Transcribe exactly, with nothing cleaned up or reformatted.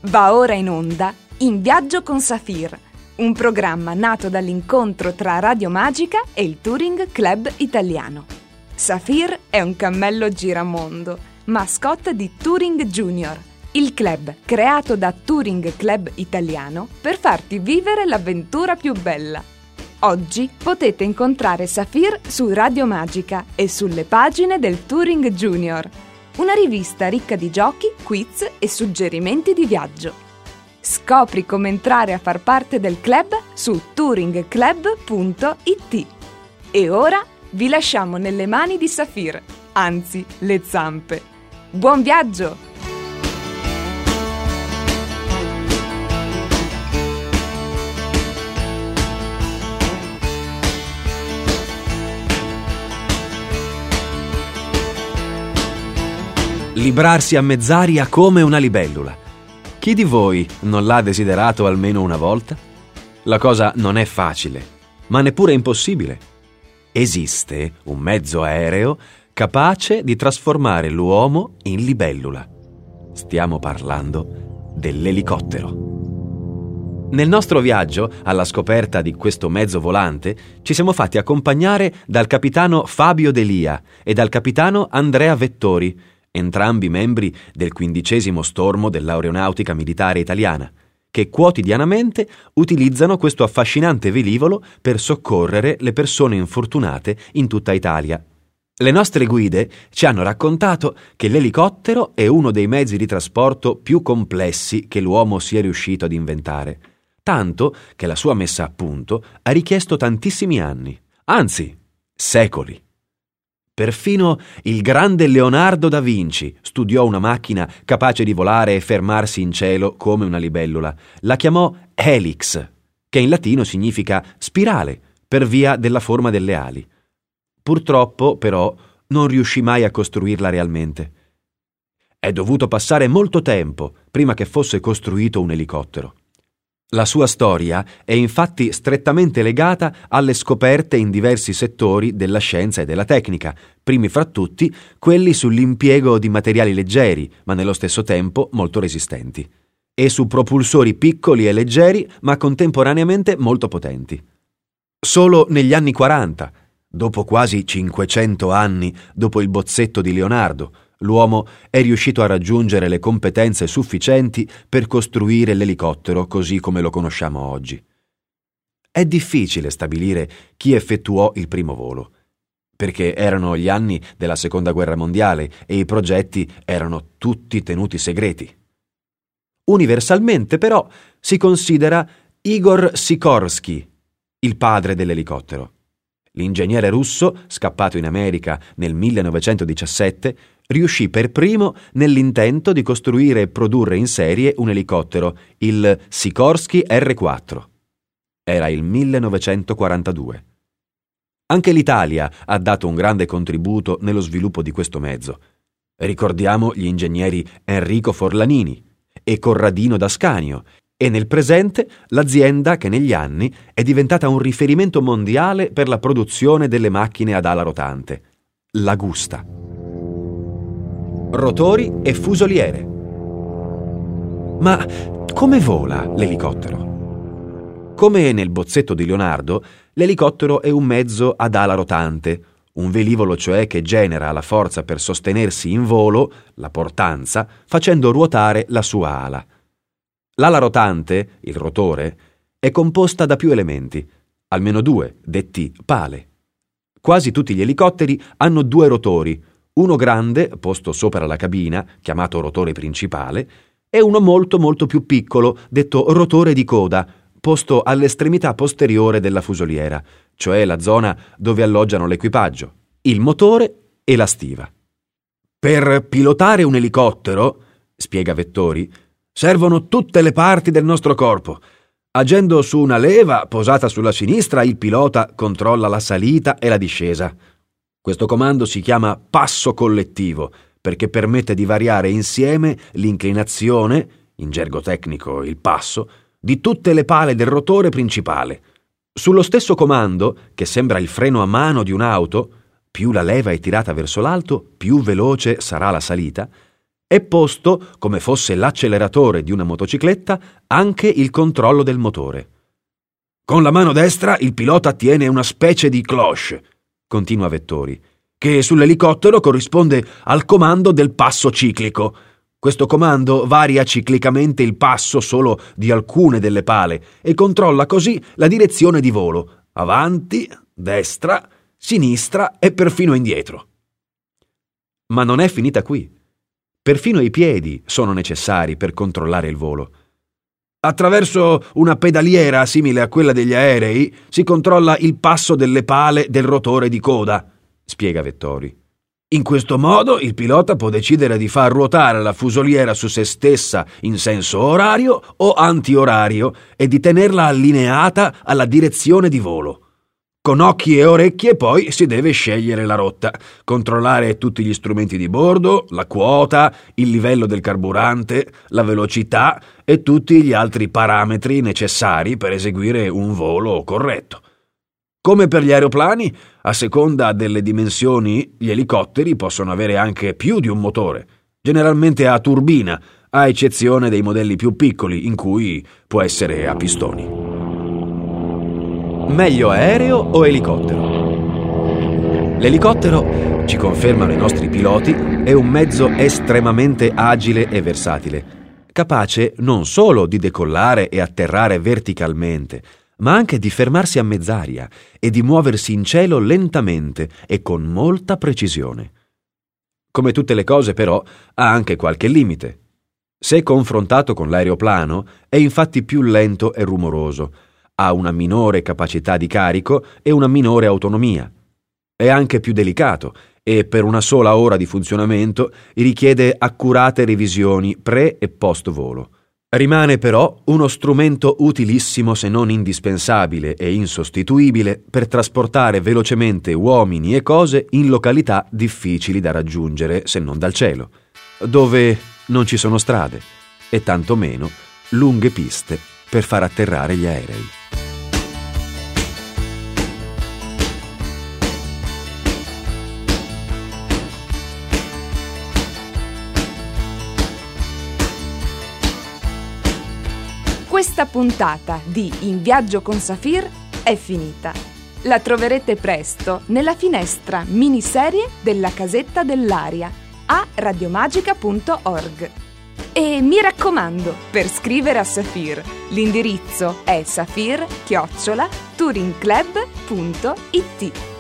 Va ora in onda In Viaggio con Safir, un programma nato dall'incontro tra Radio Magica e il Touring Club Italiano. Safir è un cammello giramondo, mascotte di Touring Junior, il club creato da Touring Club Italiano per farti vivere l'avventura più bella. Oggi potete incontrare Safir su Radio Magica e sulle pagine del Touring Junior, una rivista ricca di giochi, quiz e suggerimenti di viaggio. Scopri come entrare a far parte del club su touring club punto it. E ora vi lasciamo nelle mani di Safir, anzi, le zampe. Buon viaggio! Librarsi a mezz'aria come una libellula. Chi di voi non l'ha desiderato almeno una volta? La cosa non è facile, ma neppure impossibile. Esiste un mezzo aereo capace di trasformare l'uomo in libellula. Stiamo parlando dell'elicottero. Nel nostro viaggio alla scoperta di questo mezzo volante ci siamo fatti accompagnare dal capitano Fabio Delia e dal capitano Andrea Vettori, entrambi membri del quindicesimo stormo dell'aeronautica militare italiana, che quotidianamente utilizzano questo affascinante velivolo per soccorrere le persone infortunate in tutta Italia. Le nostre guide ci hanno raccontato che l'elicottero è uno dei mezzi di trasporto più complessi che l'uomo sia riuscito ad inventare, tanto che la sua messa a punto ha richiesto tantissimi anni, anzi, secoli. Perfino il grande Leonardo da Vinci studiò una macchina capace di volare e fermarsi in cielo come una libellula. La chiamò helix, che in latino significa spirale, per via della forma delle ali. Purtroppo, però, non riuscì mai a costruirla realmente. È dovuto passare molto tempo prima che fosse costruito un elicottero. La sua storia è infatti strettamente legata alle scoperte in diversi settori della scienza e della tecnica, primi fra tutti quelli sull'impiego di materiali leggeri, ma nello stesso tempo molto resistenti, e su propulsori piccoli e leggeri, ma contemporaneamente molto potenti. Solo negli anni quaranta, dopo quasi cinquecento anni dopo il bozzetto di Leonardo, l'uomo è riuscito a raggiungere le competenze sufficienti per costruire l'elicottero così come lo conosciamo oggi. È difficile stabilire chi effettuò il primo volo, perché erano gli anni della Seconda Guerra Mondiale e i progetti erano tutti tenuti segreti. Universalmente, però, si considera Igor Sikorsky il padre dell'elicottero. L'ingegnere russo, scappato in America nel millenovecentodiciassette, riuscì per primo nell'intento di costruire e produrre in serie un elicottero, il Sikorsky erre quattro. Era il millenovecentoquarantadue. Anche l'Italia ha dato un grande contributo nello sviluppo di questo mezzo. Ricordiamo gli ingegneri Enrico Forlanini e Corradino D'Ascanio, e nel presente l'azienda che negli anni è diventata un riferimento mondiale per la produzione delle macchine ad ala rotante, l'Agusta. Rotori e fusoliere. Ma come vola l'elicottero? Come nel bozzetto di Leonardo, l'elicottero è un mezzo ad ala rotante, un velivolo cioè che genera la forza per sostenersi in volo, la portanza, facendo ruotare la sua ala. L'ala rotante, il rotore, è composta da più elementi, almeno due, detti pale. Quasi tutti gli elicotteri hanno due rotori, uno grande, posto sopra la cabina, chiamato rotore principale, e uno molto molto più piccolo, detto rotore di coda, posto all'estremità posteriore della fusoliera, cioè la zona dove alloggiano l'equipaggio, il motore e la stiva. Per pilotare un elicottero, spiega Vettori, servono tutte le parti del nostro corpo. Agendo su una leva posata sulla sinistra, il pilota controlla la salita e la discesa. Questo comando si chiama passo collettivo, perché permette di variare insieme l'inclinazione, in gergo tecnico il passo, di tutte le pale del rotore principale. Sullo stesso comando, che sembra il freno a mano di un'auto, più la leva è tirata verso l'alto, più veloce sarà la salita, È posto, come fosse l'acceleratore di una motocicletta, anche il controllo del motore. Con la mano destra il pilota tiene una specie di cloche, continua Vettori, che sull'elicottero corrisponde al comando del passo ciclico. Questo comando varia ciclicamente il passo solo di alcune delle pale e controlla così la direzione di volo, avanti, destra, sinistra e perfino indietro. Ma non è finita qui. Perfino i piedi sono necessari per controllare il volo. Attraverso una pedaliera simile a quella degli aerei si controlla il passo delle pale del rotore di coda, spiega Vettori. In questo modo il pilota può decidere di far ruotare la fusoliera su se stessa in senso orario o antiorario e di tenerla allineata alla direzione di volo. Con occhi e orecchie poi si deve scegliere la rotta, controllare tutti gli strumenti di bordo, la quota, il livello del carburante, la velocità e tutti gli altri parametri necessari per eseguire un volo corretto. Come per gli aeroplani, a seconda delle dimensioni, gli elicotteri possono avere anche più di un motore, generalmente a turbina, a eccezione dei modelli più piccoli, in cui può essere a pistoni. Meglio aereo o elicottero? L'elicottero, ci confermano i nostri piloti, è un mezzo estremamente agile e versatile, capace non solo di decollare e atterrare verticalmente, ma anche di fermarsi a mezz'aria e di muoversi in cielo lentamente e con molta precisione. Come tutte le cose, però, ha anche qualche limite. Se confrontato con l'aeroplano, è infatti più lento e rumoroso, ha una minore capacità di carico e una minore autonomia. È anche più delicato e per una sola ora di funzionamento richiede accurate revisioni pre- e post-volo. Rimane però uno strumento utilissimo se non indispensabile e insostituibile per trasportare velocemente uomini e cose in località difficili da raggiungere se non dal cielo, dove non ci sono strade e tantomeno lunghe piste per far atterrare gli aerei. Questa puntata di In Viaggio con Safir è finita. La troverete presto nella finestra miniserie della Casetta dell'Aria a radiomagica punto org. E mi raccomando, per scrivere a Safir, l'indirizzo è safir chiocciola touringclub punto it.